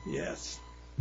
Yes.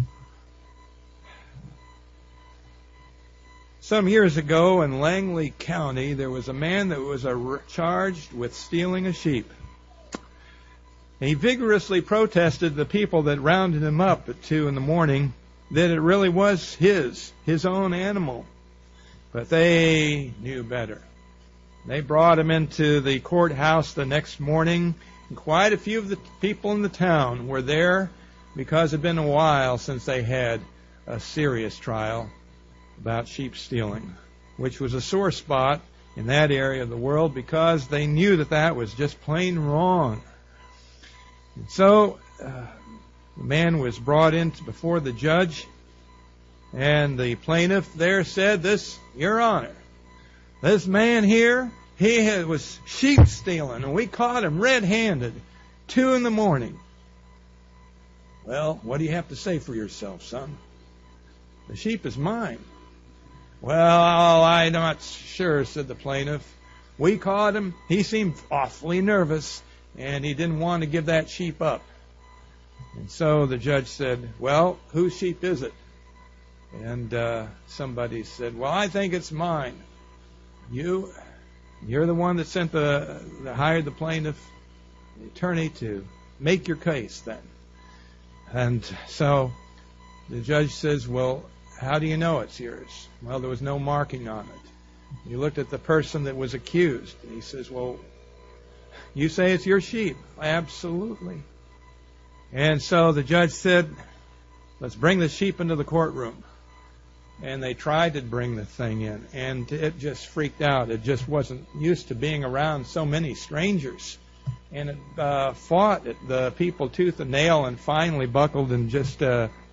Some years ago in Langley County, there was a man that was charged with stealing a sheep. He vigorously protested the people that rounded him up at 2 a.m. that it really was his own animal. But they knew better. They brought him into the courthouse the next morning, and quite a few of the people in the town were there because it had been a while since they had a serious trial about sheep stealing, which was a sore spot in that area of the world because they knew that that was just plain wrong. And so the man was brought in before the judge, and the plaintiff there said, Your Honor, this man here, he was sheep stealing, and we caught him red-handed, 2 a.m. Well, what do you have to say for yourself, son? The sheep is mine. Well, I'm not sure, said the plaintiff. We caught him. He seemed awfully nervous, and he didn't want to give that sheep up. And so the judge said, well, whose sheep is it? And somebody said, well, I think it's mine. You're the one that hired the plaintiff, the attorney, to make your case then. And so the judge says, well, how do you know it's yours? Well, there was no marking on it. You looked at the person that was accused. And he says, well, you say it's your sheep. Absolutely. And so the judge said, let's bring the sheep into the courtroom. And they tried to bring the thing in, and it just freaked out. It just wasn't used to being around so many strangers. And it fought the people tooth and nail, and finally buckled and just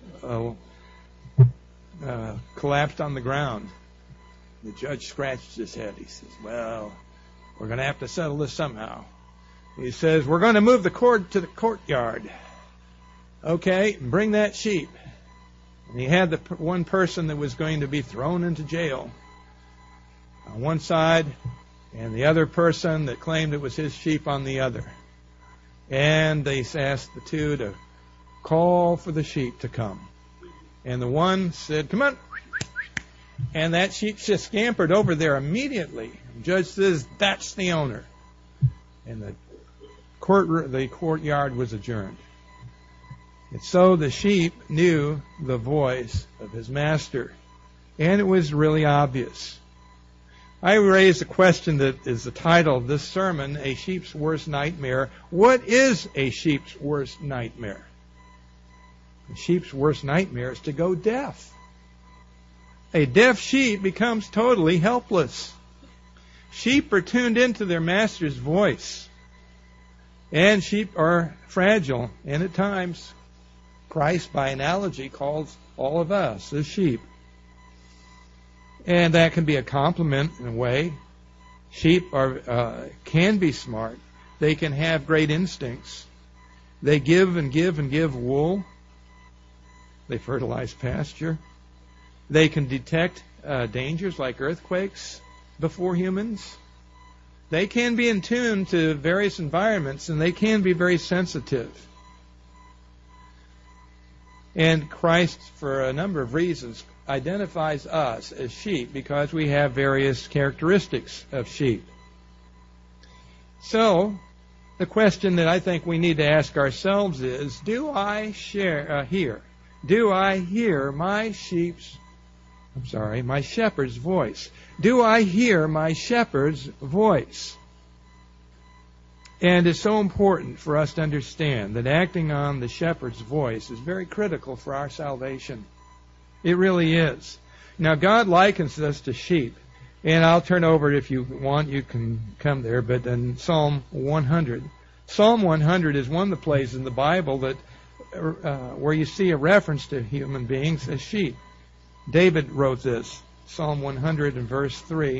collapsed on the ground. The judge scratched his head. He says, well, we're going to have to settle this somehow. He says, we're going to move the court to the courtyard. Okay, bring that sheep. And he had the one person that was going to be thrown into jail on one side, and the other person that claimed it was his sheep on the other. And they asked the two to call for the sheep to come. And the one said, come on. And that sheep just scampered over there immediately. The judge says, that's the owner. And the courtyard was adjourned. And so the sheep knew the voice of his master. And it was really obvious. I raised a question that is the title of this sermon, A Sheep's Worst Nightmare. What is a sheep's worst nightmare? A sheep's worst nightmare is to go deaf. A deaf sheep becomes totally helpless. Sheep are tuned into their master's voice. And sheep are fragile, and at times Christ, by analogy, calls all of us as sheep. And that can be a compliment in a way. Sheep can be smart. They can have great instincts. They give and give and give wool. They fertilize pasture. They can detect dangers like earthquakes before humans. They can be in tune to various environments, and they can be very sensitive. And Christ, for a number of reasons, identifies us as sheep because we have various characteristics of sheep. So, the question that I think we need to ask ourselves is, do I hear my shepherd's voice? Do I hear my shepherd's voice? And it's so important for us to understand that acting on the shepherd's voice is very critical for our salvation. It really is. Now, God likens us to sheep. And I'll turn over, if you want, you can come there, but in Psalm 100. Psalm 100 is one of the places in the Bible that where you see a reference to human beings as sheep. David wrote this, Psalm 100 and verse 3.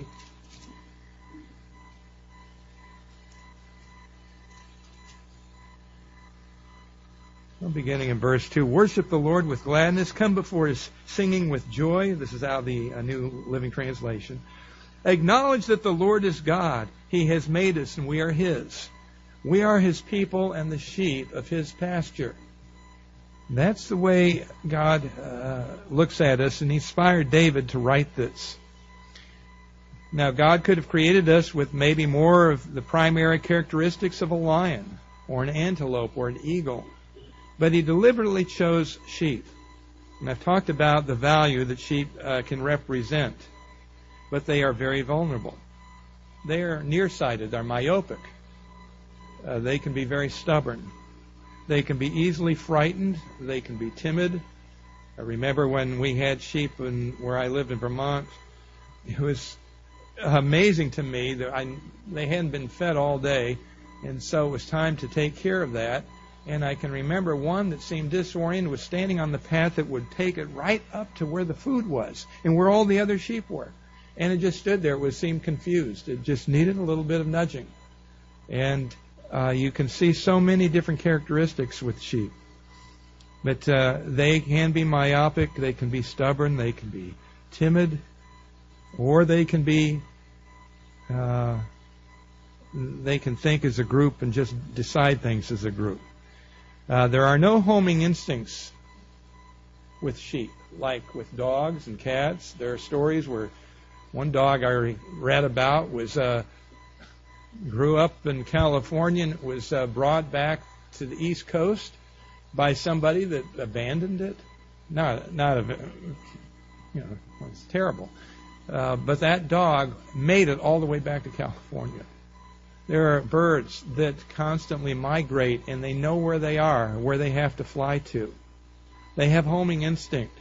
Beginning in verse 2, worship the Lord with gladness, come before His singing with joy. This is out of the New Living Translation. Acknowledge that the Lord is God. He has made us and we are His. We are His people and the sheep of His pasture. That's the way God looks at us, and He inspired David to write this. Now, God could have created us with maybe more of the primary characteristics of a lion, or an antelope, or an eagle, but He deliberately chose sheep. And I've talked about the value that sheep can represent, but they are very vulnerable. They are nearsighted, they're myopic. They can be very stubborn. They can be easily frightened. They can be timid. I remember when we had sheep where I lived in Vermont, it was amazing to me that they hadn't been fed all day, and so it was time to take care of that. And I can remember one that seemed disoriented was standing on the path that would take it right up to where the food was and where all the other sheep were. And it just stood there. It seemed confused. It just needed a little bit of nudging. And you can see so many different characteristics with sheep. But they can be myopic, they can be stubborn, they can be timid, or they can be, they can think as a group and just decide things as a group. There are no homing instincts with sheep, like with dogs and cats. There are stories where one dog I read about grew up in California and was brought back to the East Coast by somebody that abandoned it. It's terrible. But that dog made it all the way back to California. There are birds that constantly migrate, and they know where they are, where they have to fly to. They have homing instinct.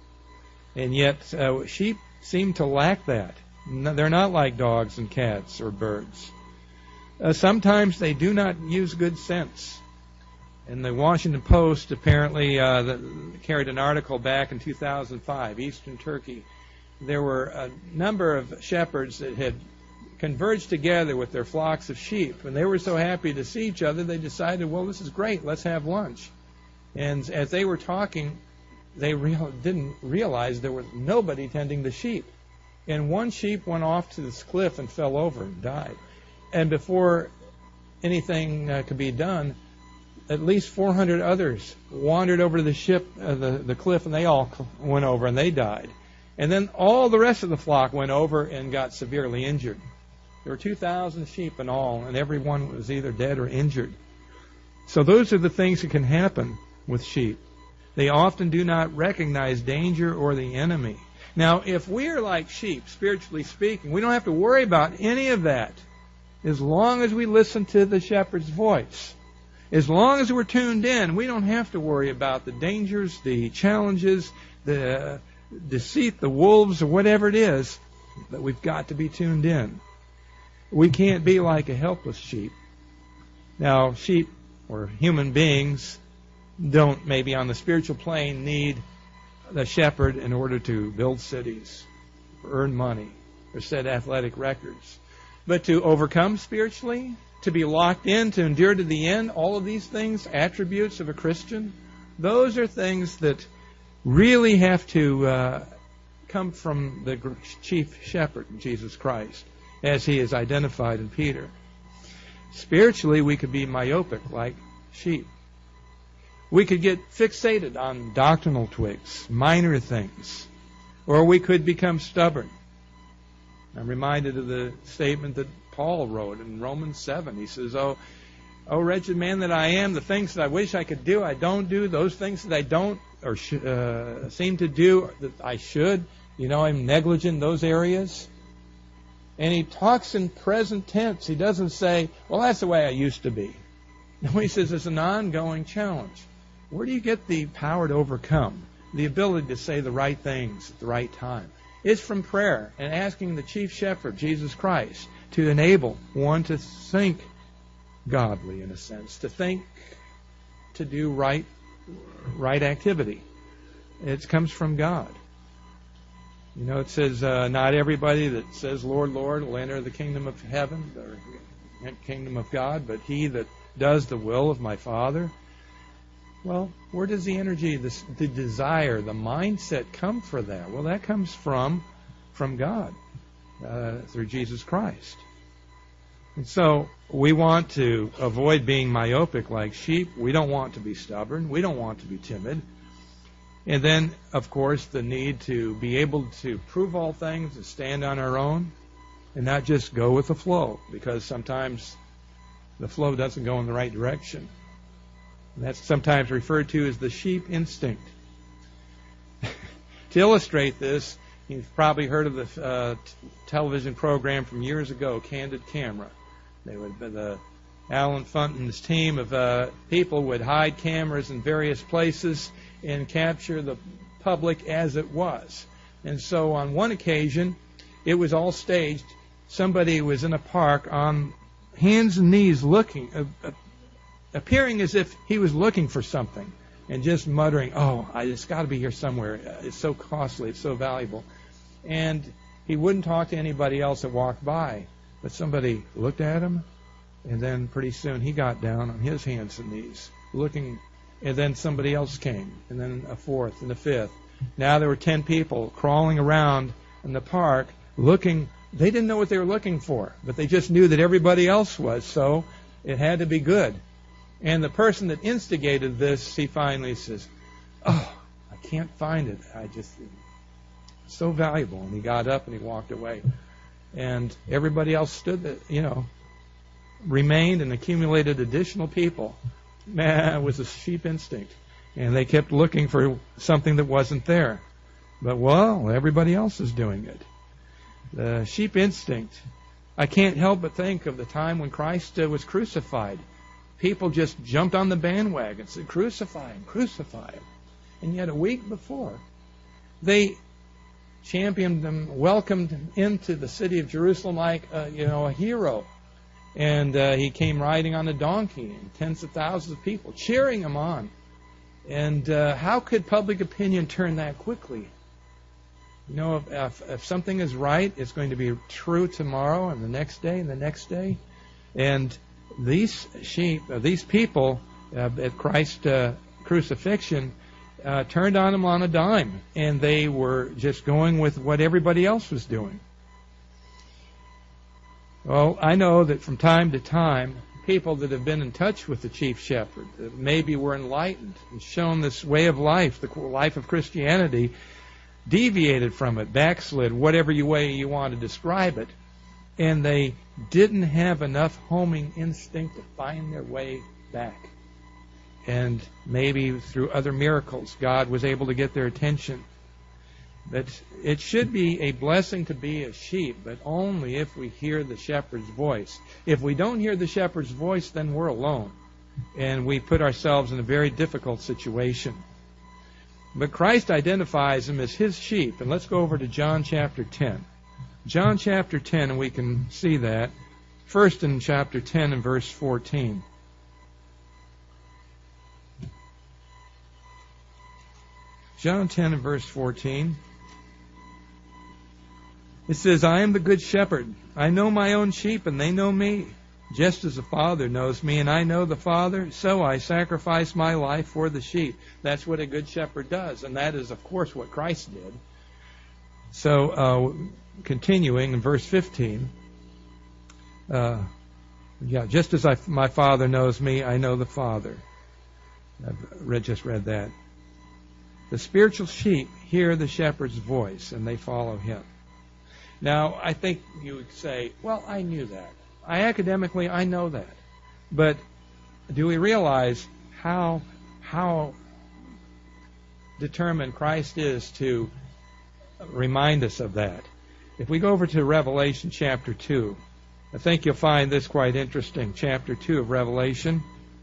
And yet sheep seem to lack that. They're not like dogs and cats or birds. Sometimes they do not use good sense. And the Washington Post apparently carried an article back in 2005, Eastern Turkey. There were a number of shepherds that had converged together with their flocks of sheep. And they were so happy to see each other, they decided, well, this is great, let's have lunch. And as they were talking, they didn't realize there was nobody tending the sheep. And one sheep went off to this cliff and fell over and died. And before anything could be done, at least 400 others wandered over to the cliff, and they all went over and they died. And then all the rest of the flock went over and got severely injured. There were 2,000 sheep in all, and every one was either dead or injured. So those are the things that can happen with sheep. They often do not recognize danger or the enemy. Now, if we're like sheep, spiritually speaking, we don't have to worry about any of that as long as we listen to the shepherd's voice. As long as we're tuned in, we don't have to worry about the dangers, the challenges, the deceit, the wolves, or whatever it is, but we've got to be tuned in. We can't be like a helpless sheep. Now, sheep or human beings don't, maybe on the spiritual plane, need the shepherd in order to build cities, or earn money, or set athletic records. But to overcome spiritually, to be locked in, to endure to the end, all of these things, attributes of a Christian, those are things that really have to come from the chief shepherd, Jesus Christ, as He is identified in Peter. Spiritually, we could be myopic like sheep. We could get fixated on doctrinal twigs, minor things, or we could become stubborn. I'm reminded of the statement that Paul wrote in Romans 7. He says, Oh, wretched man that I am, the things that I wish I could do, I don't do. Those things that I don't or seem to do that I should, I'm negligent in those areas. And he talks in present tense. He doesn't say, well, that's the way I used to be. No, he says it's an ongoing challenge. Where do you get the power to overcome? The ability to say the right things at the right time. It's from prayer and asking the chief shepherd, Jesus Christ, to enable one to think godly, in a sense, to think, to do right activity. It comes from God. It says, not everybody that says, Lord, Lord, will enter the kingdom of heaven, or kingdom of God, but he that does the will of my Father. Well, where does the energy, the desire, the mindset come for that? Well, that comes from God, through Jesus Christ. And so we want to avoid being myopic like sheep. We don't want to be stubborn. We don't want to be timid. And then, of course, the need to be able to prove all things, to stand on our own, and not just go with the flow, because sometimes the flow doesn't go in the right direction. And that's sometimes referred to as the sheep instinct. To illustrate this, you've probably heard of the television program from years ago, Candid Camera. Alan Funton's team of people would hide cameras in various places and capture the public as it was. And so on one occasion, it was all staged. Somebody was in a park on hands and knees looking, appearing as if he was looking for something and just muttering, "Oh, it's got to be here somewhere. It's so costly. It's so valuable." And he wouldn't talk to anybody else that walked by. But somebody looked at him, and then pretty soon he got down on his hands and knees, looking, and then somebody else came, and then a fourth and a fifth. Now there were 10 people crawling around in the park looking. They didn't know what they were looking for, but they just knew that everybody else was, so it had to be good. And the person that instigated this, he finally says, "Oh, I can't find it. It's so valuable." And he got up and he walked away. And everybody else stood there, remained and accumulated additional people. Man, it was a sheep instinct. And they kept looking for something that wasn't there. But, well, everybody else is doing it. The sheep instinct. I can't help but think of the time when Christ was crucified. People just jumped on the bandwagon and said, "Crucify him, crucify him." And yet a week before, they championed him, welcomed him into the city of Jerusalem like a hero. And he came riding on a donkey, and tens of thousands of people cheering him on. And how could public opinion turn that quickly? If something is right, it's going to be true tomorrow and the next day and the next day. And these people at Christ's crucifixion turned on him on a dime, and they were just going with what everybody else was doing. Well, I know that from time to time, people that have been in touch with the chief shepherd, that maybe were enlightened and shown this way of life, the life of Christianity, deviated from it, backslid, whatever way you want to describe it, and they didn't have enough homing instinct to find their way back. And maybe through other miracles, God was able to get their attention. But it should be a blessing to be a sheep, but only if we hear the shepherd's voice. If we don't hear the shepherd's voice, then we're alone. And we put ourselves in a very difficult situation. But Christ identifies them as his sheep. And let's go over to John chapter 10. John chapter 10, and we can see that. First in chapter 10 and verse 14. John 10 and verse 14. It says, "I am the good shepherd. I know my own sheep, and they know me. Just as the Father knows me, and I know the Father, so I sacrifice my life for the sheep." That's what a good shepherd does, and that is, of course, what Christ did. So, continuing in verse 15, just as my Father knows me, I know the Father. I've just read that. The spiritual sheep hear the shepherd's voice, and they follow him. Now, I think you would say, "Well, I knew that. Academically, I know that." But do we realize how determined Christ is to remind us of that? If we go over to Revelation chapter 2, I think you'll find this quite interesting. Chapter 2 of Revelation.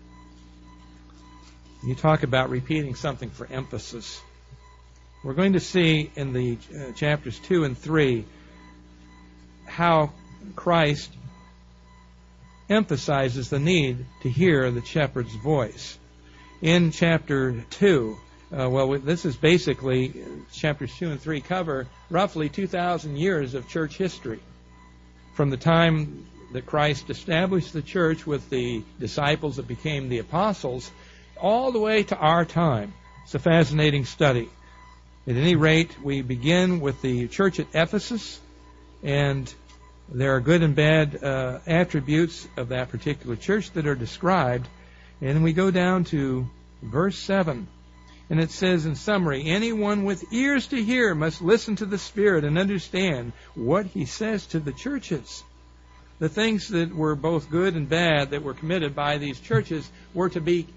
You talk about repeating something for emphasis. We're going to see in the chapters 2 and 3 how Christ emphasizes the need to hear the shepherd's voice. In chapter 2, this is basically, chapters 2 and 3 cover roughly 2,000 years of church history. From the time that Christ established the church with the disciples that became the apostles, all the way to our time. It's a fascinating study. At any rate, we begin with the church at Ephesus, and There are good and bad attributes of that particular church that are described. And we go down to verse 7. And it says in summary, anyone with ears to hear must listen to the Spirit and understand what He says to the churches. The things that were both good and bad that were committed by these churches were to be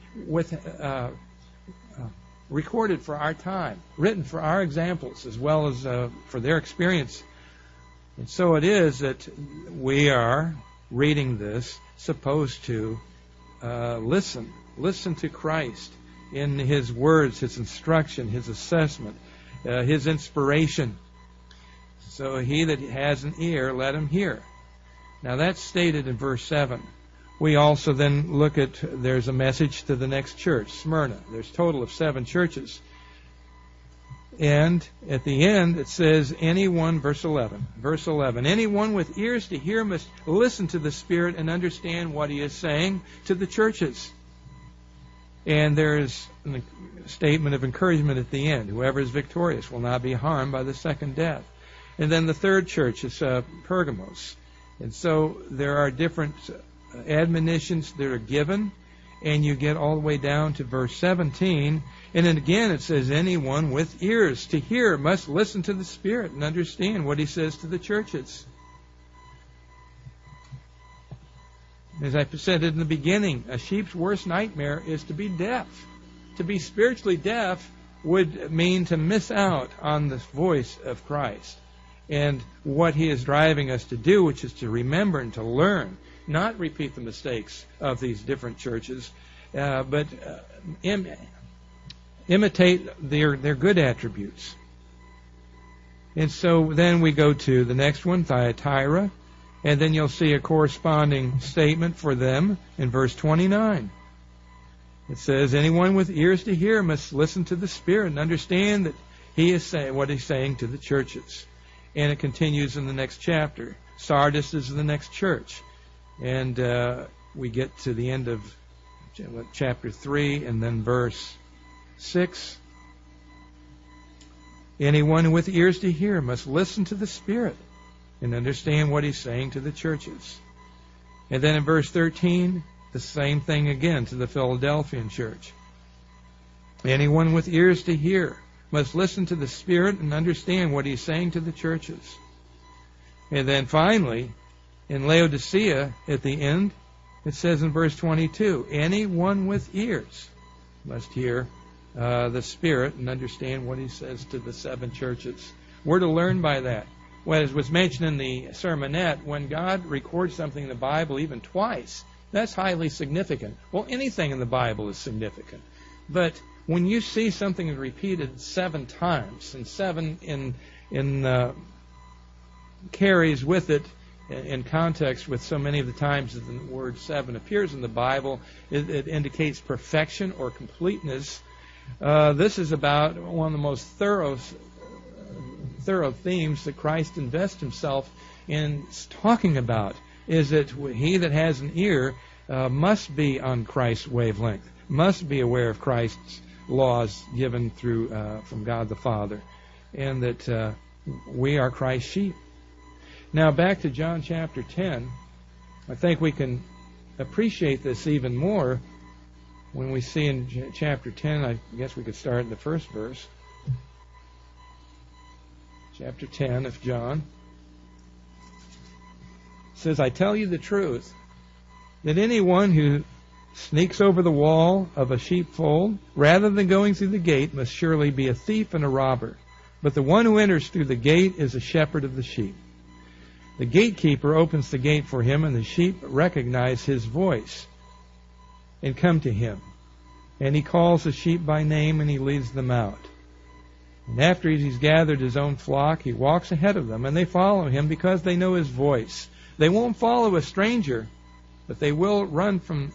recorded for our time, written for our examples, as well as for their experience. And so it is that we are, reading this, supposed to listen to Christ in His words, His instruction, His assessment, His inspiration. So he that has an ear, let him hear. Now that's stated in verse 7. We also then look at, there's a message to the next church, Smyrna. There's a total of 7 churches. And at the end it says, verse 11, anyone with ears to hear must listen to the Spirit and understand what He is saying to the churches. And there is a statement of encouragement at the end. Whoever is victorious will not be harmed by the second death. And then the third church is Pergamos. And so there are different admonitions that are given, and you get all the way down to verse 17. And then again it says, anyone with ears to hear must listen to the Spirit and understand what He says to the churches. As I said in the beginning, a sheep's worst nightmare is to be deaf. To be spiritually deaf would mean to miss out on the voice of Christ and what He is driving us to do, which is to remember and to learn, not repeat the mistakes of these different churches, but imitate their good attributes. And so then we go to the next one, Thyatira, and then you'll see a corresponding statement for them in verse 29. It says, anyone with ears to hear must listen to the Spirit and understand that He is saying what He's saying to the churches. And it continues in the next chapter. Sardis is the next church. And we get to the end of chapter 3 and then verse 6. Anyone with ears to hear must listen to the Spirit and understand what He's saying to the churches. And then in verse 13, the same thing again to the Philadelphian church. Anyone with ears to hear must listen to the Spirit and understand what He's saying to the churches. And then finally, in Laodicea, at the end, it says in verse 22, anyone with ears must hear the Spirit and understand what He says to the 7 churches. We're to learn by that. Well, as was mentioned in the sermonette, when God records something in the Bible even twice, that's highly significant. Well, anything in the Bible is significant. But when you see something repeated 7 times, and 7 carries with it in context with so many of the times that the word 7 appears in the Bible, it indicates perfection or completeness. This is about one of the most thorough themes that Christ invests Himself in talking about, is that he that has an ear must be on Christ's wavelength, must be aware of Christ's laws given through from God the Father, and that we are Christ's sheep. Now back to John chapter 10. I think we can appreciate this even more when we see in chapter 10, I guess we could start in the first verse. Chapter 10 of John. It says, I tell you the truth, that anyone who sneaks over the wall of a sheepfold, rather than going through the gate, must surely be a thief and a robber. But the one who enters through the gate is a shepherd of the sheep. The gatekeeper opens the gate for him, and the sheep recognize his voice and come to him. And he calls the sheep by name, and he leads them out. And after he's gathered his own flock, he walks ahead of them, and they follow him because they know his voice. They won't follow a stranger, but they will run from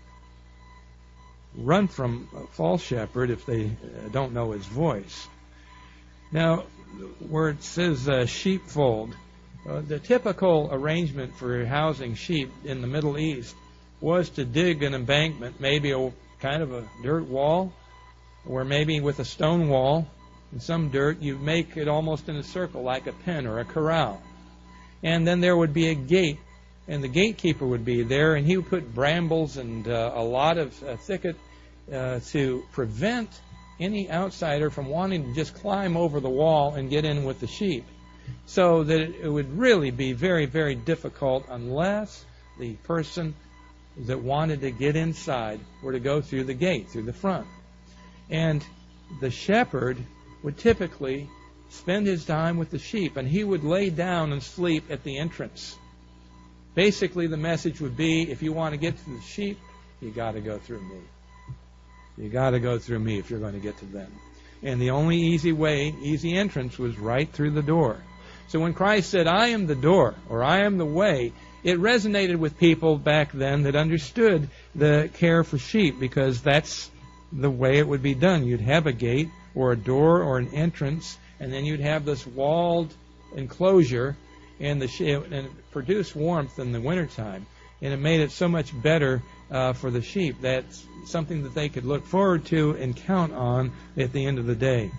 a false shepherd if they don't know his voice. Now, where it says sheepfold, the typical arrangement for housing sheep in the Middle East was to dig an embankment, maybe a kind of a dirt wall, or maybe with a stone wall and some dirt. You make it almost in a circle, like a pen or a corral. And then there would be a gate, and the gatekeeper would be there, and he would put brambles and a lot of thicket to prevent any outsider from wanting to just climb over the wall and get in with the sheep. So that it would really be very, very difficult unless the person that wanted to get inside were to go through the gate, through the front. And the shepherd would typically spend his time with the sheep, and he would lay down and sleep at the entrance. Basically, the message would be, if you want to get to the sheep, you got to go through me. You got to go through me if you're going to get to them. And the only easy entrance was right through the door. So when Christ said, I am the door, or I am the way, it resonated with people back then that understood the care for sheep, because that's the way it would be done. You'd have a gate or a door or an entrance, and then you'd have this walled enclosure, and it produced warmth in the wintertime, and it made it so much better for the sheep. That's something that they could look forward to and count on at the end of the day.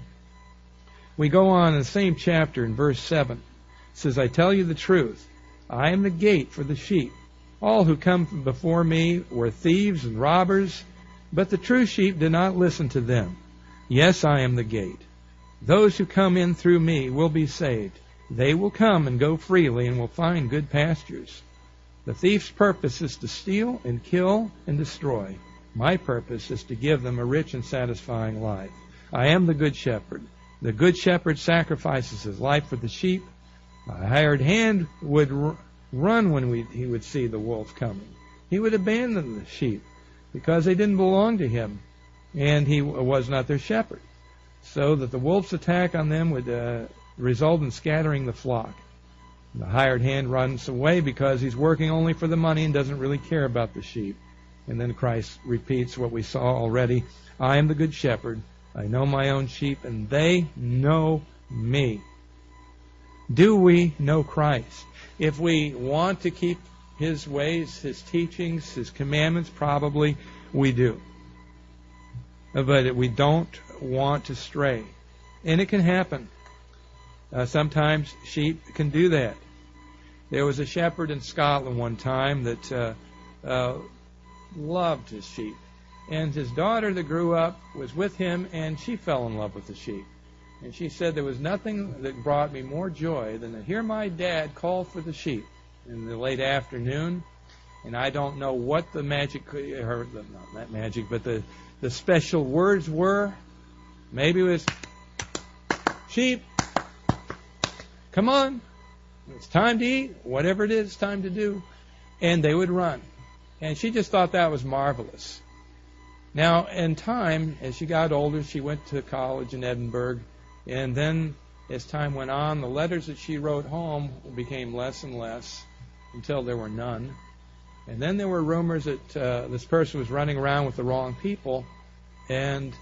We go on in the same chapter in verse 7. It says, I tell you the truth. I am the gate for the sheep. All who come before me were thieves and robbers, but the true sheep did not listen to them. Yes, I am the gate. Those who come in through me will be saved. They will come and go freely and will find good pastures. The thief's purpose is to steal and kill and destroy. My purpose is to give them a rich and satisfying life. I am the good shepherd. The good shepherd sacrifices his life for the sheep. A hired hand would run when he would see the wolf coming. He would abandon the sheep because they didn't belong to him, and he was not their shepherd. So that the wolf's attack on them would result in scattering the flock. The hired hand runs away because he's working only for the money and doesn't really care about the sheep. And then Christ repeats what we saw already. I am the good shepherd. I know my own sheep, and they know me. Do we know Christ? If we want to keep His ways, His teachings, His commandments, probably we do. But we don't want to stray. And it can happen. Sometimes sheep can do that. There was a shepherd in Scotland one time that loved his sheep. And his daughter that grew up was with him, and she fell in love with the sheep. And she said, there was nothing that brought me more joy than to hear my dad call for the sheep in the late afternoon. And I don't know what the magic, or not that magic, but the special words were. Maybe it was, sheep, come on, it's time to eat, whatever it is, it's time to do. And they would run. And she just thought that was marvelous. Now, in time, as she got older, she went to college in Edinburgh. And then, as time went on, the letters that she wrote home became less and less until there were none. And then there were rumors that this person was running around with the wrong people. And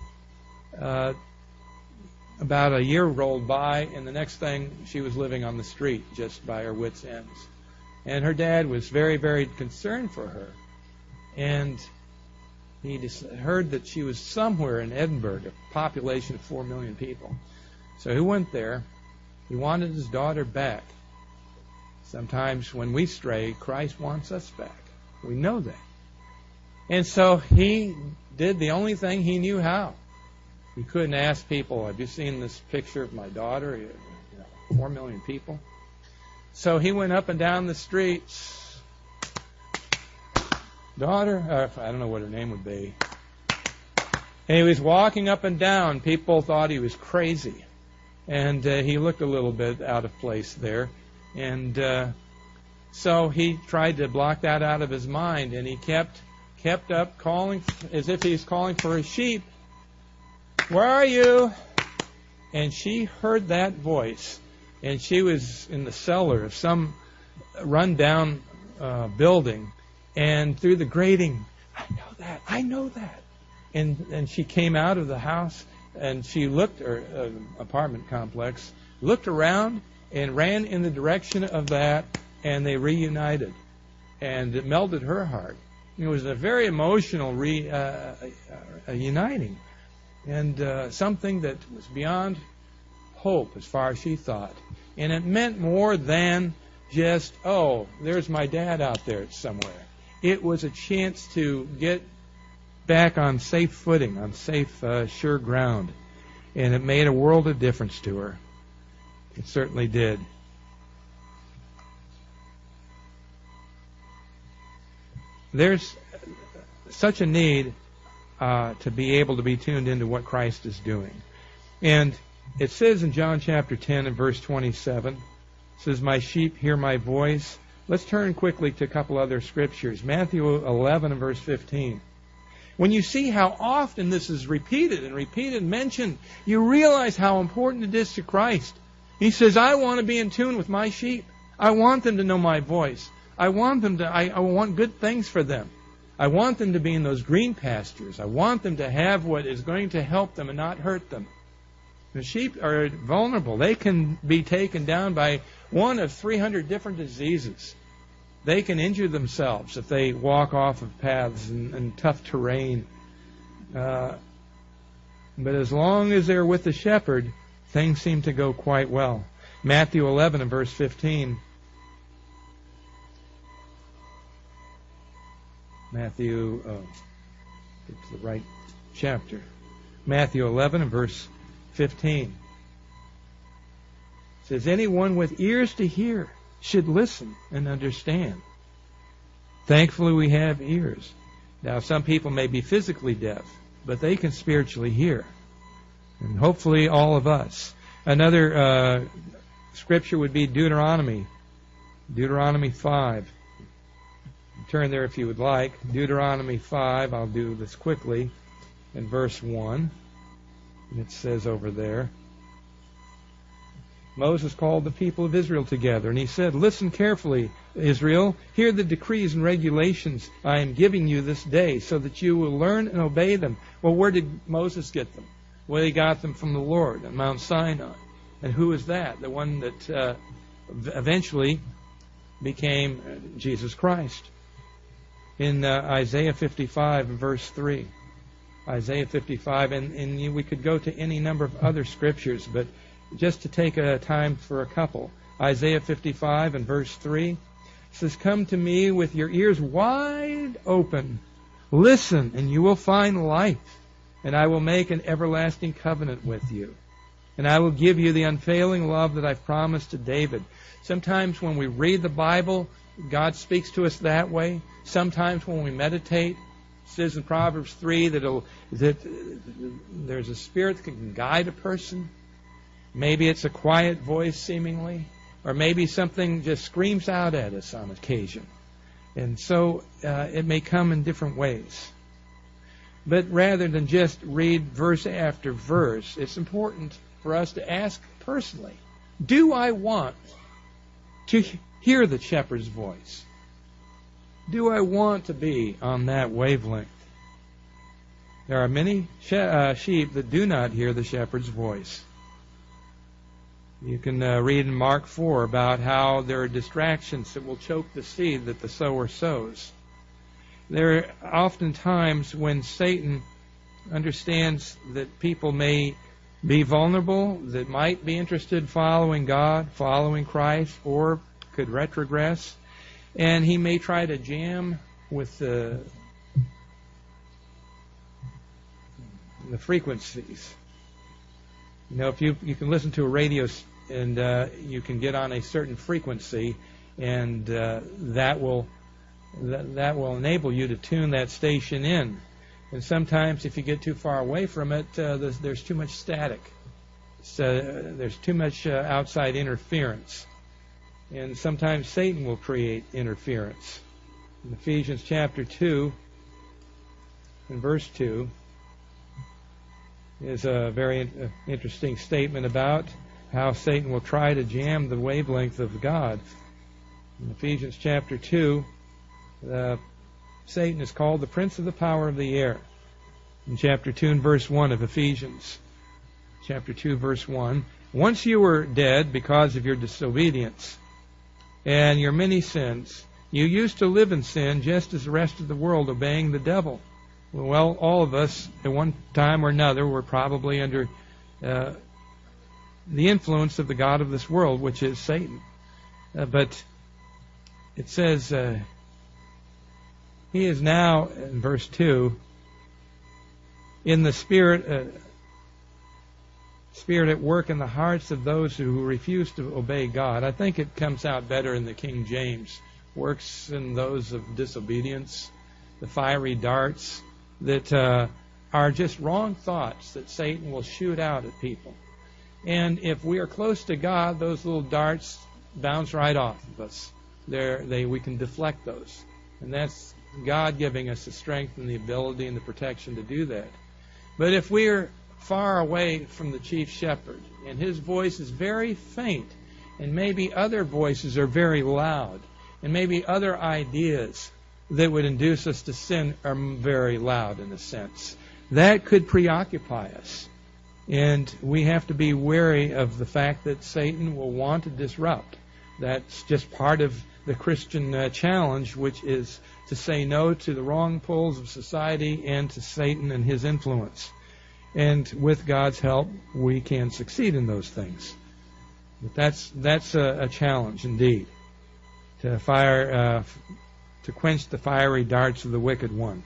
about a year rolled by, and the next thing, she was living on the street just by her wits' ends. And her dad was very, very concerned for her. And he just heard that she was somewhere in Edinburgh, a population of 4 million people. So he went there. He wanted his daughter back. Sometimes when we stray, Christ wants us back. We know that. And so he did the only thing he knew how. He couldn't ask people, have you seen this picture of my daughter? 4 million people. So he went up and down the streets. Daughter, I don't know what her name would be. And he was walking up and down. People thought he was crazy. And he looked a little bit out of place there. And so he tried to block that out of his mind. And he kept up calling as if he was calling for his sheep. Where are you? And she heard that voice. And she was in the cellar of some run-down building. And through the grating, I know that. And she came out of the house, and she looked, or apartment complex, looked around and ran in the direction of that, and they reunited. And it melted her heart. It was a very emotional uniting. And something that was beyond hope as far as she thought. And it meant more than just, oh, there's my dad out there somewhere. It was a chance to get back on safe footing, on safe, sure ground. And it made a world of difference to her. It certainly did. There's such a need to be able to be tuned into what Christ is doing. And it says in John chapter 10 and verse 27, it says, "My sheep hear my voice." Let's turn quickly to a couple other scriptures. Matthew 11 and verse 15. When you see how often this is repeated and mentioned, you realize how important it is to Christ. He says, I want to be in tune with my sheep. I want them to know my voice. I want good things for them. I want them to be in those green pastures. I want them to have what is going to help them and not hurt them. The sheep are vulnerable. They can be taken down by one of 300 different diseases. They can injure themselves if they walk off of paths and tough terrain. But as long as they're with the shepherd, things seem to go quite well. Matthew 11 and verse 15. Get to the right chapter. Matthew 11 and verse 15. It says, anyone with ears to hear should listen and understand. Thankfully, we have ears. Now, some people may be physically deaf, but they can spiritually hear. And hopefully all of us. Another scripture would be Deuteronomy 5. Turn there if you would like. Deuteronomy 5, I'll do this quickly, in verse 1. And it says over there, Moses called the people of Israel together, and he said, listen carefully, Israel. Hear the decrees and regulations I am giving you this day, so that you will learn and obey them. Well, where did Moses get them? Well, he got them from the Lord at Mount Sinai. And who is that? The one that eventually became Jesus Christ. In Isaiah 55, verse 3. Isaiah 55, and we could go to any number of other scriptures, but just to take a time for a couple. Isaiah 55 and verse 3 says, come to me with your ears wide open. Listen, and you will find life. And I will make an everlasting covenant with you. And I will give you the unfailing love that I've promised to David. Sometimes when we read the Bible, God speaks to us that way. Sometimes when we meditate, it says in Proverbs 3 that there's a spirit that can guide a person. Maybe it's a quiet voice seemingly, or maybe something just screams out at us on occasion. And so it may come in different ways. But rather than just read verse after verse, it's important for us to ask personally, do I want to hear the shepherd's voice? Do I want to be on that wavelength? There are many sheep that do not hear the shepherd's voice. You can read in Mark 4 about how there are distractions that will choke the seed that the sower sows. There are often times when Satan understands that people may be vulnerable, that might be interested in following God, following Christ, or could retrogress, and he may try to jam with the frequencies. You know, if you can listen to a radio and you can get on a certain frequency, and that will enable you to tune that station in. And sometimes if you get too far away from it, there's too much static. So there's too much outside interference. And sometimes Satan will create interference. In Ephesians chapter 2, in verse 2, is a very interesting statement about how Satan will try to jam the wavelength of God. In Ephesians chapter 2, Satan is called the prince of the power of the air. In chapter 2 and verse 1 of Ephesians, chapter 2, verse 1, once you were dead because of your disobedience and your many sins, you used to live in sin just as the rest of the world, obeying the devil. Well, all of us, at one time or another, were probably under the influence of the god of this world, which is Satan. But it says, he is now, in verse 2, in the Spirit at work in the hearts of those who refuse to obey God. I think it comes out better in the King James. Works in those of disobedience, the fiery darts that are just wrong thoughts that Satan will shoot out at people. And if we are close to God, those little darts bounce right off of us. We can deflect those. And that's God giving us the strength and the ability and the protection to do that. But if we're far away from the chief shepherd, and his voice is very faint, and maybe other voices are very loud, and maybe other ideas that would induce us to sin are very loud in a sense, that could preoccupy us. And we have to be wary of the fact that Satan will want to disrupt. That's just part of the Christian challenge, which is to say no to the wrong pulls of society and to Satan and his influence. And with God's help, we can succeed in those things. But that's a challenge indeed, to quench the fiery darts of the wicked one.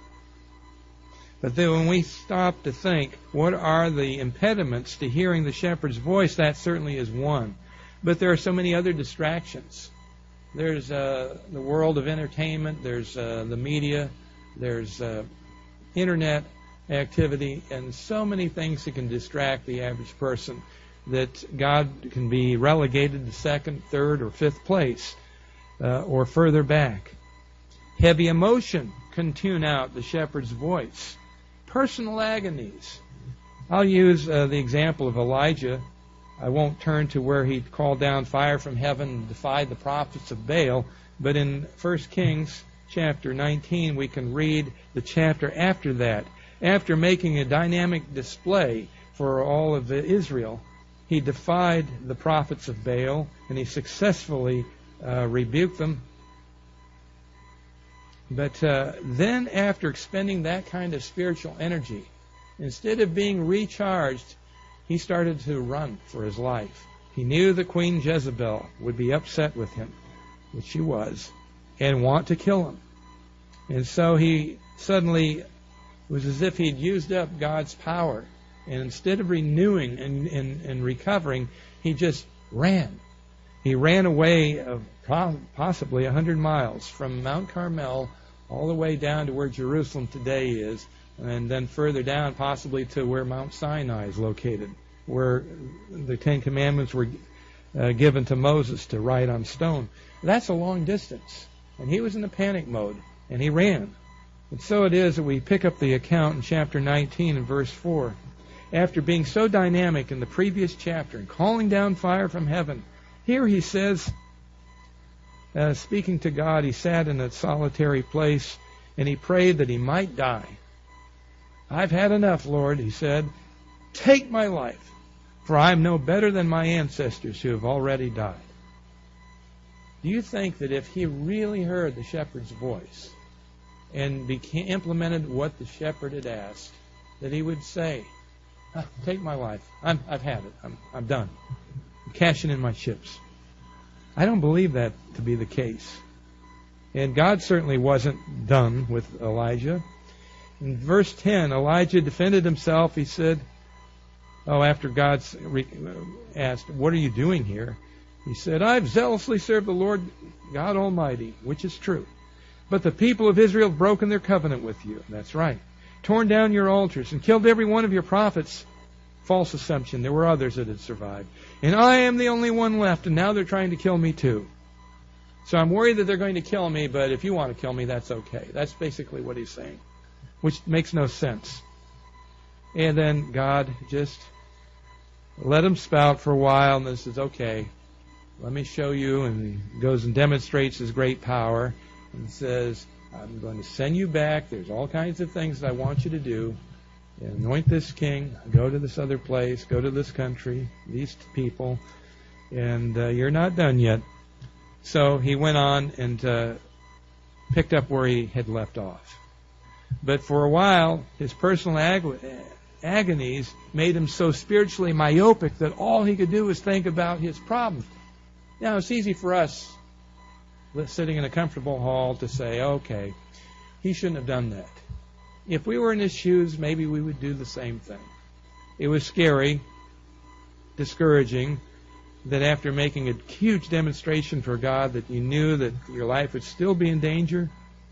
But then when we stop to think, what are the impediments to hearing the shepherd's voice? That certainly is one. But there are so many other distractions. There's the world of entertainment. There's the media. There's internet activity, and so many things that can distract the average person that God can be relegated to second, third, or fifth place, or further back. Heavy emotion can tune out the shepherd's voice. Personal agonies. I'll use the example of Elijah. I won't turn to where he called down fire from heaven and defied the prophets of Baal, but in 1 Kings chapter 19 we can read the chapter after that. After making a dynamic display for all of Israel, he defied the prophets of Baal, and he successfully rebuked them. But then after expending that kind of spiritual energy, instead of being recharged, he started to run for his life. He knew that Queen Jezebel would be upset with him, which she was, and want to kill him. And so he suddenly, it was as if he'd used up God's power. And instead of renewing and recovering, he just ran. He ran away possibly 100 miles from Mount Carmel all the way down to where Jerusalem today is, and then further down possibly to where Mount Sinai is located, where the Ten Commandments were given to Moses to write on stone. That's a long distance. And he was in a panic mode, and he ran. And so it is that we pick up the account in chapter 19 and verse 4. After being so dynamic in the previous chapter and calling down fire from heaven, here he says, speaking to God, he sat in a solitary place and he prayed that he might die. I've had enough, Lord, he said. Take my life, for I am no better than my ancestors who have already died. Do you think that if he really heard the shepherd's voice and implemented what the shepherd had asked, that he would say, take my life. I've had it. I'm done. I'm cashing in my chips. I don't believe that to be the case. And God certainly wasn't done with Elijah. In verse 10, Elijah defended himself. He said, after God asked, what are you doing here? He said, I've zealously served the Lord God Almighty, which is true. But the people of Israel have broken their covenant with you. That's right. Torn down your altars and killed every one of your prophets. False assumption. There were others that had survived. And I am the only one left, and now they're trying to kill me too. So I'm worried that they're going to kill me, but if you want to kill me, that's okay. That's basically what he's saying, which makes no sense. And then God just let him spout for a while, and then says, okay, let me show you. And he goes and demonstrates his great power and says, I'm going to send you back. There's all kinds of things that I want you to do. Anoint this king, go to this other place, go to this country, these people, and you're not done yet. So he went on and picked up where he had left off. But for a while, his personal agonies made him so spiritually myopic that all he could do was think about his problems. Now, it's easy for us sitting in a comfortable hall to say, okay, he shouldn't have done that. If we were in his shoes, maybe we would do the same thing. It was scary, discouraging, that after making a huge demonstration for God that you knew that your life would still be in danger.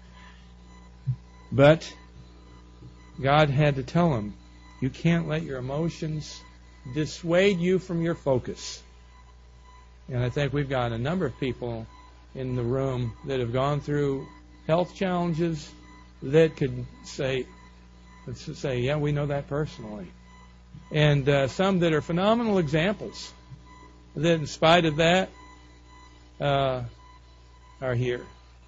But God had to tell him, you can't let your emotions dissuade you from your focus. And I think we've got a number of people in the room that have gone through health challenges that could say, yeah, we know that personally. And some that are phenomenal examples that in spite of that are here.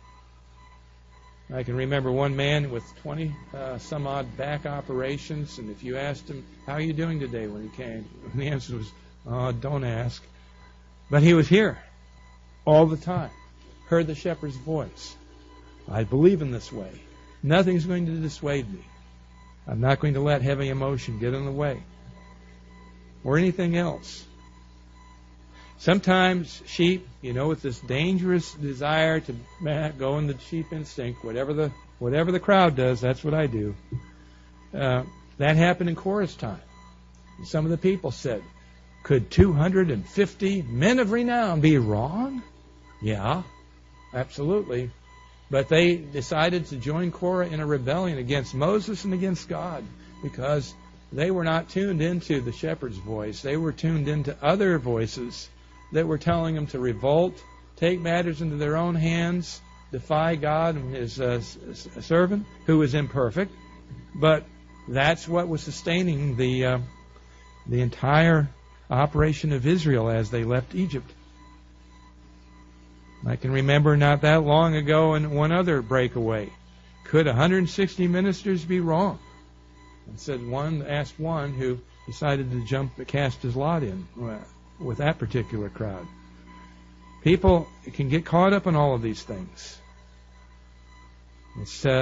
I can remember one man with 20 some odd back operations, and if you asked him, how are you doing today when he came? The answer was, don't ask. But he was here all the time, heard the shepherd's voice. I believe in this way. Nothing's going to dissuade me. I'm not going to let heavy emotion get in the way or anything else. Sometimes sheep, with this dangerous desire to go in the sheep instinct, whatever the crowd does, that's what I do. That happened in Korah's time. Some of the people said, could 250 men of renown be wrong? Yeah, absolutely. But they decided to join Korah in a rebellion against Moses and against God because they were not tuned into the shepherd's voice. They were tuned into other voices that were telling them to revolt, take matters into their own hands, defy God and his servant, who was imperfect. But that's what was sustaining the entire operation of Israel as they left Egypt. I can remember not that long ago in one other breakaway. Could 160 ministers be wrong? And asked one who decided to cast his lot in with that particular crowd. People can get caught up in all of these things. It's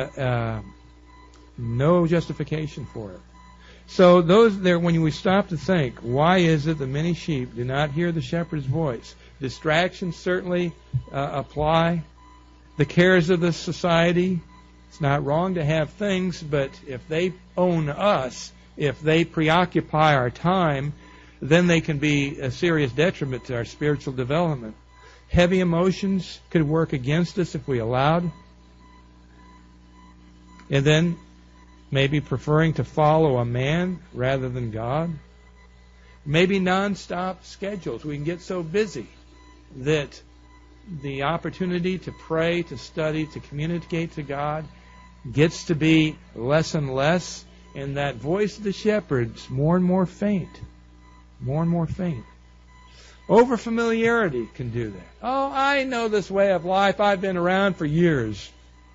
no justification for it. So when we stop to think, why is it that many sheep do not hear the shepherd's voice? Distractions certainly apply. The cares of this society, it's not wrong to have things, but if they own us, if they preoccupy our time, then they can be a serious detriment to our spiritual development. Heavy emotions could work against us if we allowed. And then maybe preferring to follow a man rather than God. Maybe non-stop schedules. We can get so busy that the opportunity to pray, to study, to communicate to God gets to be less and less, and that voice of the shepherd's more and more faint. More and more faint. Over-familiarity can do that. Oh, I know this way of life. I've been around for years.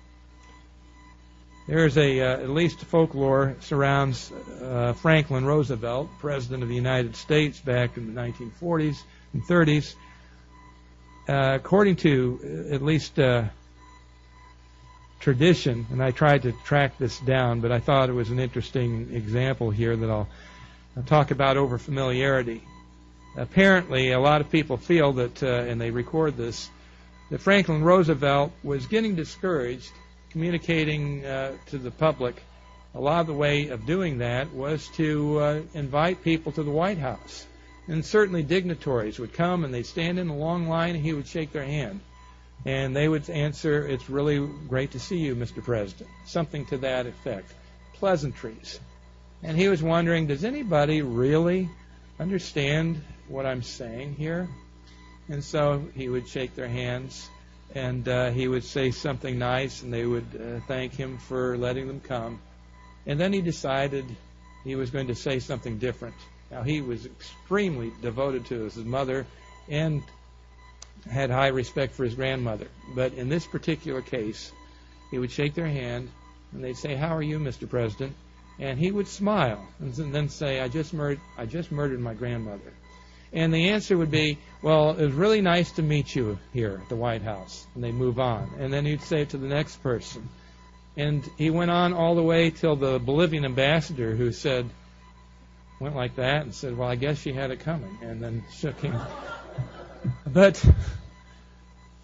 There's at least folklore surrounds Franklin Roosevelt, President of the United States back in the 1940s and 30s. According to at least tradition, and I tried to track this down, but I thought it was an interesting example here that I'll talk about over-familiarity. Apparently, a lot of people feel that, and they record this, that Franklin Roosevelt was getting discouraged communicating to the public. A lot of the way of doing that was to invite people to the White House. And certainly dignitaries would come and they'd stand in a long line and he would shake their hand. And they would answer, "It's really great to see you, Mr. President." Something to that effect. Pleasantries. And he was wondering, does anybody really understand what I'm saying here? And so he would shake their hands and he would say something nice and they would thank him for letting them come. And then he decided he was going to say something different. Now, he was extremely devoted to his mother and had high respect for his grandmother. But in this particular case, he would shake their hand and they'd say, "How are you, Mr. President?" And he would smile and then say, I just murdered my grandmother. And the answer would be, "Well, it was really nice to meet you here at the White House." And they move on. And then he'd say it to the next person. And he went on all the way till the Bolivian ambassador who went like that and said, "Well, I guess she had it coming," and then shook him. But,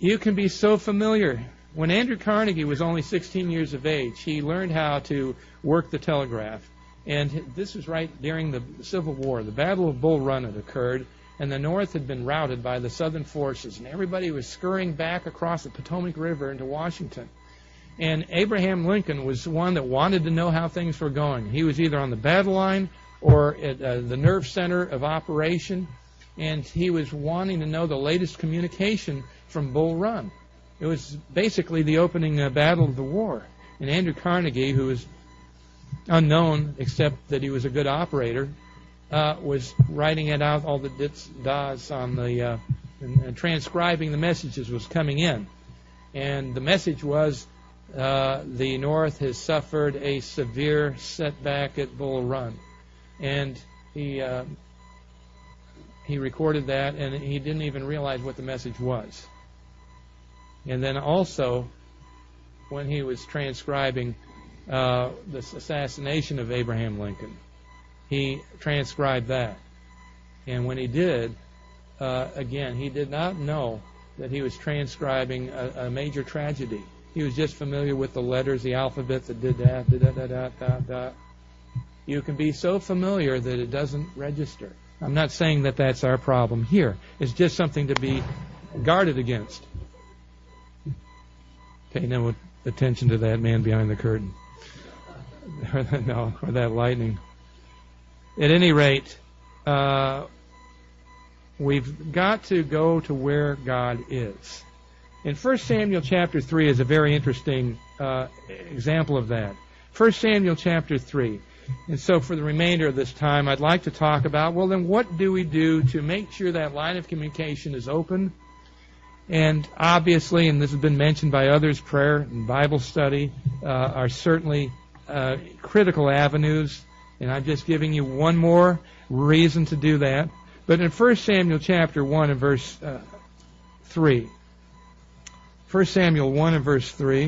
You can be so familiar. When Andrew Carnegie was only 16 years of age, he learned how to work the telegraph. And this was right during the Civil War. The Battle of Bull Run had occurred, and the North had been routed by the Southern forces, and everybody was scurrying back across the Potomac River into Washington. And Abraham Lincoln was one that wanted to know how things were going. He was either on the battle line or at the nerve center of operation, and he was wanting to know the latest communication from Bull Run. It was basically the opening battle of the war. And Andrew Carnegie, who was unknown except that he was a good operator, was writing it out, all the dits, das on the, and transcribing the messages was coming in. And the message was, the North has suffered a severe setback at Bull Run. And he recorded that, and he didn't even realize what the message was. And then also, when he was transcribing the assassination of Abraham Lincoln, he transcribed that. And when he did, again, he did not know that he was transcribing a major tragedy. He was just familiar with the letters, the alphabet that did that, da-da-da-da-da-da. You can be so familiar that it doesn't register. I'm not saying that that's our problem here. It's just something to be guarded against. Pay no attention to that man behind the curtain. Or that lightning. At any rate, we've got to go to where God is. In 1 Samuel chapter 3 is a very interesting example of that. 1 Samuel chapter 3. And so for the remainder of this time, I'd like to talk about, well, then what do we do to make sure that line of communication is open? And obviously, and this has been mentioned by others, prayer and Bible study are certainly critical avenues. And I'm just giving you one more reason to do that. But in 1 Samuel chapter 1 and verse 3, 1 Samuel 1 and verse 3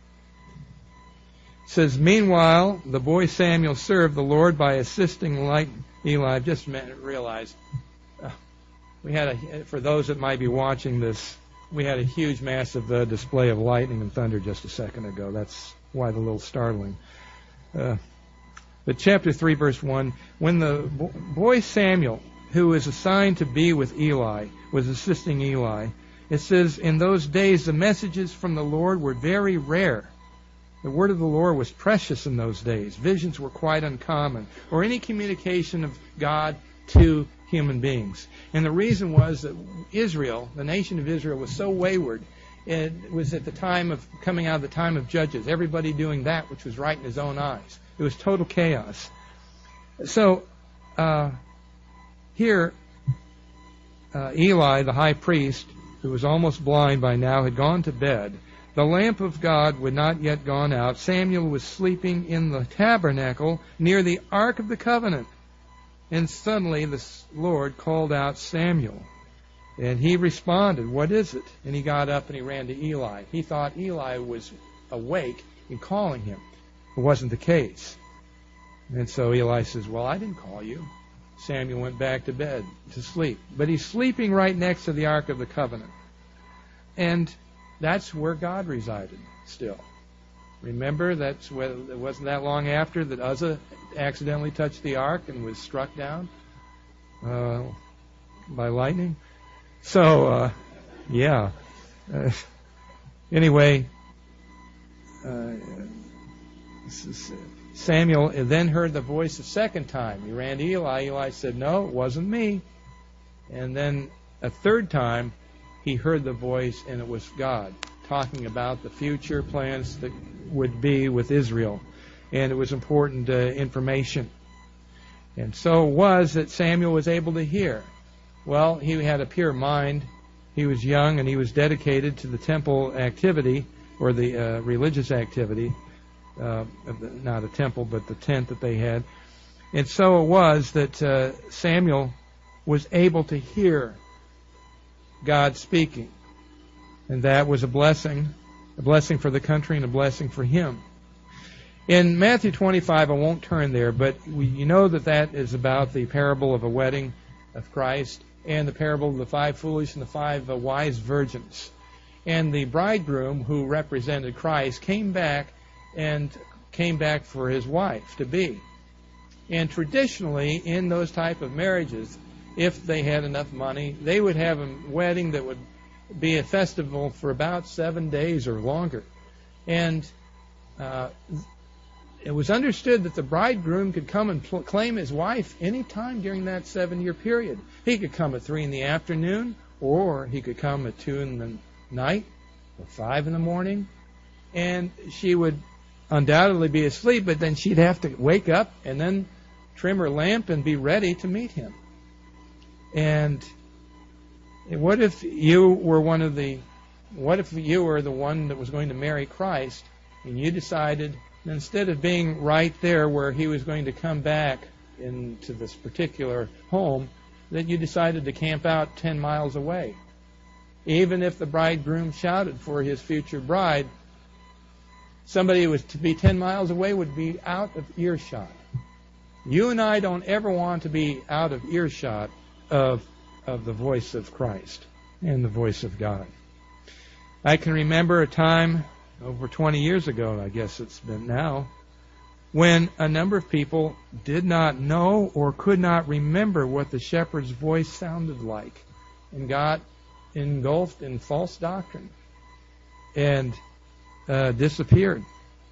says, "Meanwhile, the boy Samuel served the Lord by assisting like Eli." I've just realized we had for those that might be watching this, we had a huge, massive display of lightning and thunder just a second ago. That's why the little startling. But chapter 3, verse 1, when the boy Samuel, who was assigned to be with Eli, was assisting Eli, it says, "In those days the messages from the Lord were very rare." The word of the Lord was precious in those days. Visions were quite uncommon, or any communication of God to human beings. And the reason was that Israel, the nation of Israel, was so wayward. It was at the time of coming out of the time of Judges, everybody doing that which was right in his own eyes. It was total chaos. So here, Eli, the high priest, who was almost blind by now, had gone to bed. The lamp of God would not yet gone out. Samuel was sleeping in the tabernacle near the Ark of the Covenant. And suddenly the Lord called out Samuel. And he responded, "What is it?" And he got up and he ran to Eli. He thought Eli was awake and calling him. It wasn't the case. And so Eli says, "Well, I didn't call you." Samuel went back to bed to sleep. But he's sleeping right next to the Ark of the Covenant. And that's where God resided still. Remember, it wasn't that long after that Uzzah accidentally touched the ark and was struck down by lightning. So, anyway, Samuel then heard the voice a second time. He ran to Eli. Eli said, "No, it wasn't me." And then a third time, he heard the voice, and it was God talking about the future plans that would be with Israel. And it was important information. And so it was that Samuel was able to hear. Well, he had a pure mind. He was young, and he was dedicated to the temple activity, or the religious activity. Not a temple, but the tent that they had. And so it was that Samuel was able to hear God speaking. And that was a blessing for the country and a blessing for him. In Matthew 25, I won't turn there, but you know that is about the parable of a wedding of Christ and the parable of the 5 foolish and the 5 wise virgins. And the bridegroom, who represented Christ, came back for his wife to be. And traditionally, in those type of marriages, if they had enough money, they would have a wedding that would be a festival for about 7 days or longer. And it was understood that the bridegroom could come and claim his wife any time during that 7-year period. He could come at 3 in the afternoon, or he could come at 2 in the night, or 5 in the morning, and she would undoubtedly be asleep, but then she'd have to wake up and then trim her lamp and be ready to meet him. And what if you were the one that was going to marry Christ, and you decided, instead of being right there where he was going to come back into this particular home, that you decided to camp out 10 miles away? Even if the bridegroom shouted for his future bride, somebody who was to be 10 miles away would be out of earshot. You and I don't ever want to be out of earshot of the voice of Christ and the voice of God. I can remember a time over 20 years ago, I guess it's been now, when a number of people did not know or could not remember what the shepherd's voice sounded like, and got engulfed in false doctrine and disappeared.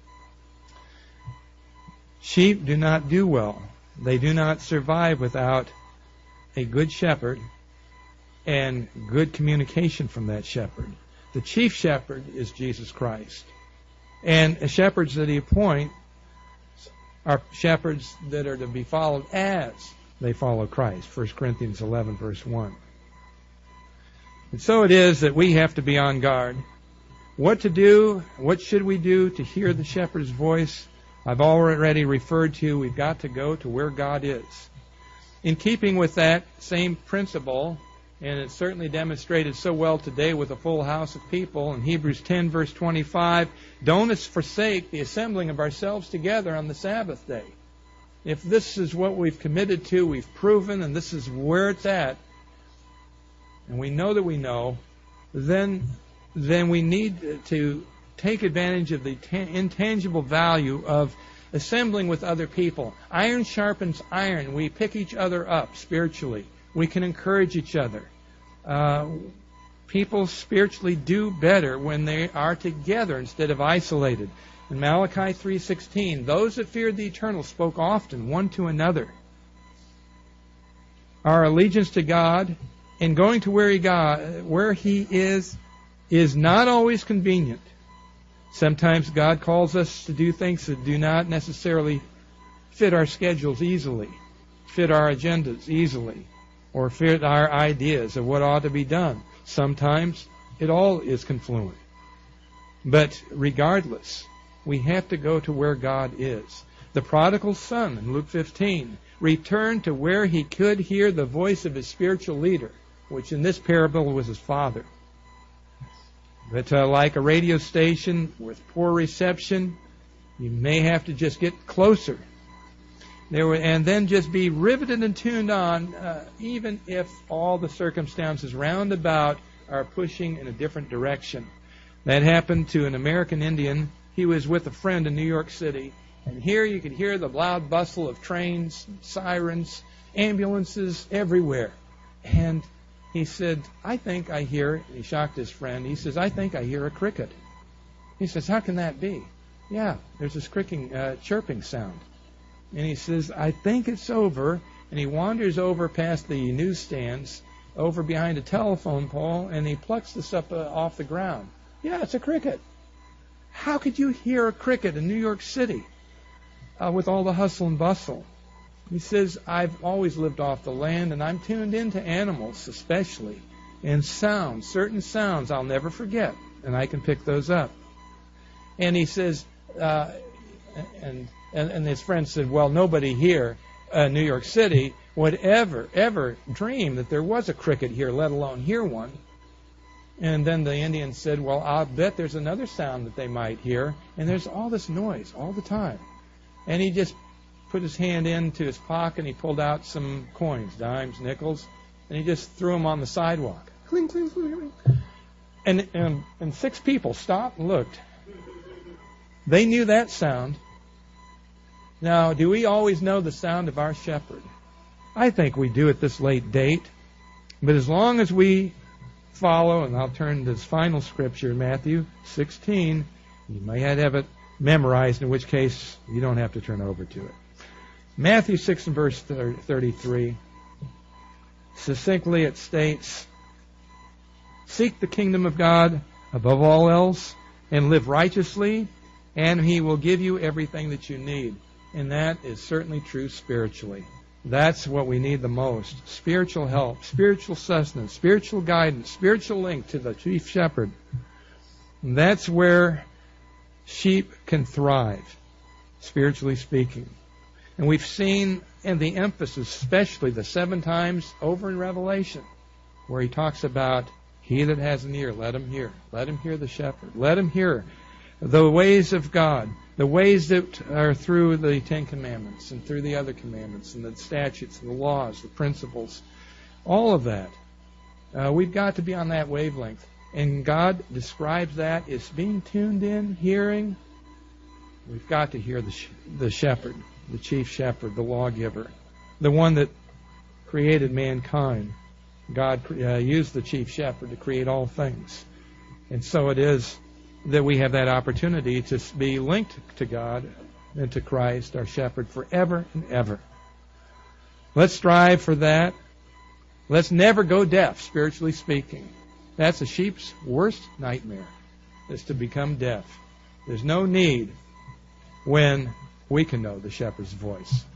Sheep do not do well. They do not survive without a good shepherd and good communication from that shepherd. The chief shepherd is Jesus Christ. And shepherds that he appoints are shepherds that are to be followed as they follow Christ. 1 Corinthians 11, verse 1. And so it is that we have to be on guard. What to do? What should we do to hear the shepherd's voice? I've already referred to, we've got to go to where God is. In keeping with that same principle, and it's certainly demonstrated so well today with a full house of people, in Hebrews 10, verse 25, don't forsake the assembling of ourselves together on the Sabbath day. If this is what we've committed to, we've proven, and this is where it's at, and we know that we know, then we need to take advantage of the intangible value of assembling with other people. Iron sharpens iron. We pick each other up spiritually. We can encourage each other. People spiritually do better when they are together instead of isolated. In Malachi 3:16, those that feared the Eternal spoke often one to another. Our allegiance to God and going to where He is not always convenient. Sometimes God calls us to do things that do not necessarily fit our schedules easily, fit our agendas easily, or fit our ideas of what ought to be done. Sometimes it all is confluent. But regardless, we have to go to where God is. The prodigal son in Luke 15 returned to where he could hear the voice of his spiritual leader, which in this parable was his father. But like a radio station with poor reception, you may have to just get closer. And then just be riveted and tuned on, even if all the circumstances round about are pushing in a different direction. That happened to an American Indian. He was with a friend in New York City, and here you could hear the loud bustle of trains, sirens, ambulances everywhere. And he said, I think I hear, he shocked his friend, he says, I think I hear a cricket. He says, how can that be? Yeah, there's this chirping sound. And he says, I think it's over. And he wanders over past the newsstands, over behind a telephone pole, and he plucks this up off the ground. Yeah, it's a cricket. How could you hear a cricket in New York City with all the hustle and bustle? He says, I've always lived off the land, and I'm tuned into animals especially, and sounds, certain sounds I'll never forget, and I can pick those up. And he says, and his friend said, well, nobody here in New York City would ever dream that there was a cricket here, let alone hear one. And then the Indian said, well, I'll bet there's another sound that they might hear, and there's all this noise all the time. And he just put his hand into his pocket and he pulled out some coins, dimes, nickels, and he just threw them on the sidewalk. Cling, cling, cling, cling. And 6 people stopped and looked. They knew that sound. Now, do we always know the sound of our shepherd? I think we do at this late date. But as long as we follow, and I'll turn to this final scripture, Matthew 16, you may have it memorized, in which case you don't have to turn over to it. Matthew 6 and verse 33, succinctly it states, seek the kingdom of God above all else and live righteously, and He will give you everything that you need. And that is certainly true spiritually. That's what we need the most. Spiritual help, spiritual sustenance, spiritual guidance, spiritual link to the chief shepherd. And that's where sheep can thrive, spiritually speaking. And we've seen in the emphasis, especially the 7 times over in Revelation, where He talks about, he that has an ear, let him hear. Let him hear the shepherd. Let him hear the ways of God, the ways that are through the 10 Commandments and through the other commandments and the statutes and the laws, the principles, all of that. We've got to be on that wavelength. And God describes that as being tuned in, hearing. We've got to hear the shepherd, the chief shepherd, the lawgiver, the one that created mankind. God used the chief shepherd to create all things. And so it is that we have that opportunity to be linked to God and to Christ, our shepherd, forever and ever. Let's strive for that. Let's never go deaf, spiritually speaking. That's a sheep's worst nightmare, is to become deaf. There's no need when we can know the shepherd's voice.